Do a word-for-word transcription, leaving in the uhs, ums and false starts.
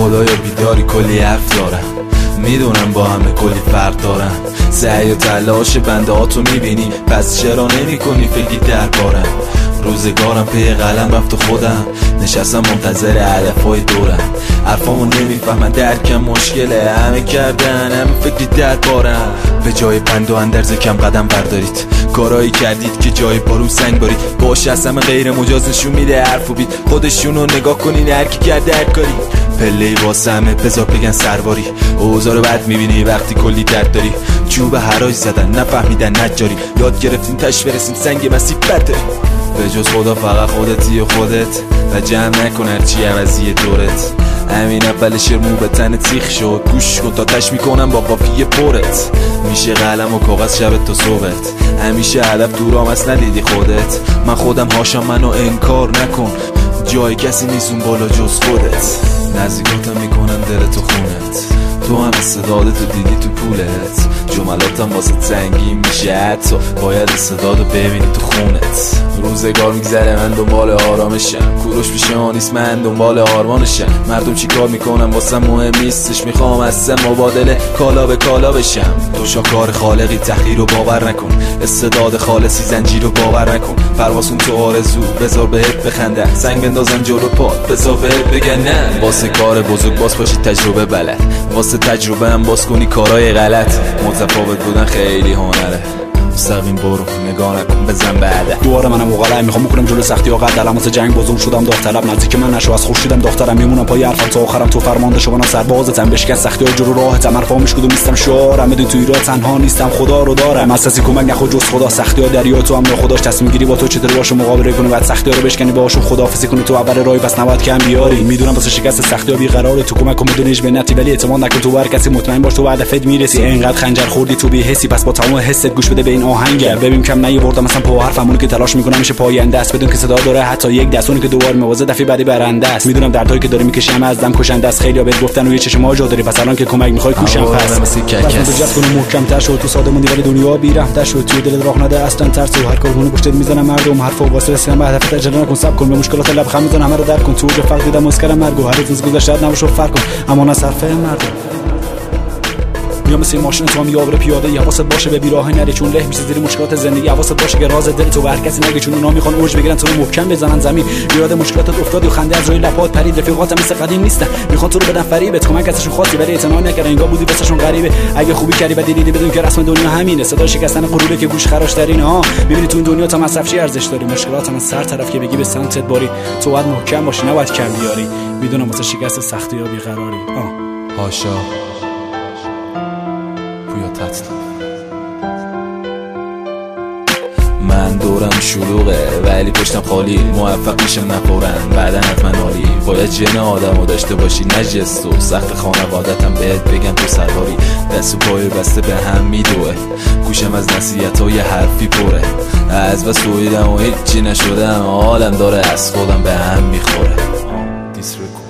خدایا بیداری کلی حرف دارم، میدونم با همه کلی فرق دارم. سعی و تلاش بنده ها تو میبینی، پس چرا نمی کنی فکری دربارم؟ روزگارم پی قلم رفت و خودم نشستم منتظر علفای دورم. حرفامو نمیفهمن درکم مشکله، همه کردن همه فکری دربارم. به جای پند و اندرز کم قدم بردارید، کارایی کردید که جای بارون سنگ بارید. باشه از همه غیر مجاز نشون میده حرف و بید، خودشونو نگاه کنین هرکی کرده هر کاری. پله‌ای واسه همه بذار بگن سرباری، اوضاع رو بد میبینی وقتی کلی درد داری. چوب حراج زدن نفهمیدن نجاری، یاد گرفتیم تش برسیم سنگ مسیح برداری. به جز خدا فقط خودتی و خودت، و جمع نکن هرچی عوضی دورت. همین اول شعر مو به تن تیخ شد، گوش کن تا تش میکنم با قافیه پرت. میشه قلم و کاغذ شب تا صبحت، همیشه هدف دورام از ندیدی خودت. من خودم هاشم منو انکار نکن، جای کسی نیست اون بالا جز خودت. نزدیکاتم میکنم دلتو خونت، تو هم استعدادتو دیدی تو پولت. جملاتم واسه سنگین میشه، حتی باید استعدادو ببینی تو خونت. روزگار میگذره من دنبال آرامشم، کوروش پیش ما نیست من دنبال آرمانشم. مردم چی کار میکنم واسه مهم نیستش، میخوام از سه مبادله کالا به کالا بشم. تو شاکار خالقی تحقیر رو باور نکن، استعداد خالصی زنجیر رو باور نکن. پرواسون تو آرزو بذار بهت بخنده، سنگ بندازم جلو پات بذار بهت بگن نه. واسه کار بزرگ باز باشی تجربه بلد، واسه تجربه هم باز کنی کارهای غلط. متفاوت بودن خیلی هنره، مستقیم برو نگاه نکن بزن بعده. دوباره منم مقالم میخوام بکنم جلو سختی ها قد علامت جنگ بزرگ شدم داوطلب. نزدیک من نشو از خورشیدم دخترم، میمونم پای حرفم تا آخرم. تو فرمانده شو منم سربازتم، بشکن سختی ها جلو راهتم. حرفامش کدوم نیستم شعارم، بدون تو ایران تنها نیستم خدا رو دارم. از کسی کمک نخو جز خدا، سختی ها دریا تو هم خداش. تصمیم گیری با تو چطوری باشه مقابله کنی، بعد سختی ها رو بشکنی باهاشون خداحافظی کنی. تو اول راهی پس نباید کم بیاری. میدونم واسه شکست سختی ها بیقراره، تو کمک کن بدونیش به نتی، ولی اعتماد نکن تو هر کسی. مطمئن باش تو بعد فد میرسی. اینقدر خنجر خوردی تو بی حسی، پس با تمام حست گوش بده به این آهنگ. ببین کم نیاوردم مثلا پا حرفمونو که تلاش میکنم میشه پاینده است، بدون که صدا داره حتی یک دستونی که دوباره موازه دفعه بعدی برنده است. میدونم دردایی که داری میکشی همه از دم کشنده است. خیلی‌ها بهت گفتن و یه چشم آجا داری، پس الان که کمک میخوای کوشم پس مثل ککس جست کنو محکم تر شو. تو ساده موندی ولی دنیا بی رحم تر شو. توی دلت راه نده اصلا ترس و هر کارونه پشتت میزنم مردم. حرف و واسه رسیدن به هدفت عجله نکن، صبر کن به مشکلات لب خم میزنم همه رو درک کن. تو جو فرق دیدم مسکر مرگ و هر روز گذشته نباشو فرق کن، اما نه صرفه مردم. یا مثل ماشین تو هم یاور پیاده، حواست باشه به بیراهی نری چون له میشه زیر مشکلات زندگی. حواست باشه که راز دل تو به هر کسی نگی، چون اونا میخوان اوج بگیرن تو رو محکم بزنن زمین. یاد مشکلاتت افتادی و خنده از روی لبات پرید. رفیقاتم مثل قدیم نیستن، میخوان تو رو بدن فریبت. کمک ازشون خواستی ولی اعتنا نکردن، انگار بودی واسهشون غریبه. اگه خوبی کردی بعد دیدی بدون که رسم دنیا همینه. صدای شکستن غروره که گوش خراش ترین ها. ببینی تو این دنیا تا مصرف چی ارزش داری. مشکلات هم سر طرف که بگی به سمتت باری. تو باید محکم باشی نباید کم بیاری. میدونم واسه شکست سختی ها بیقراری. هاشا پویا تطلف. من دورم شلوغه ولی پشتم خالی، موفق میشم نپرن بعدن حتما عالی. باید جن آدمو داشته باشی نه جستو، سخت خانوادتم بهت بگم تو سرباری. دست و پای بسته به هم میدوه، گوشم از نصیحتای حرفی پره. از بس دویدم و هیچی نشدم، حالم داره از خودم به هم میخوره.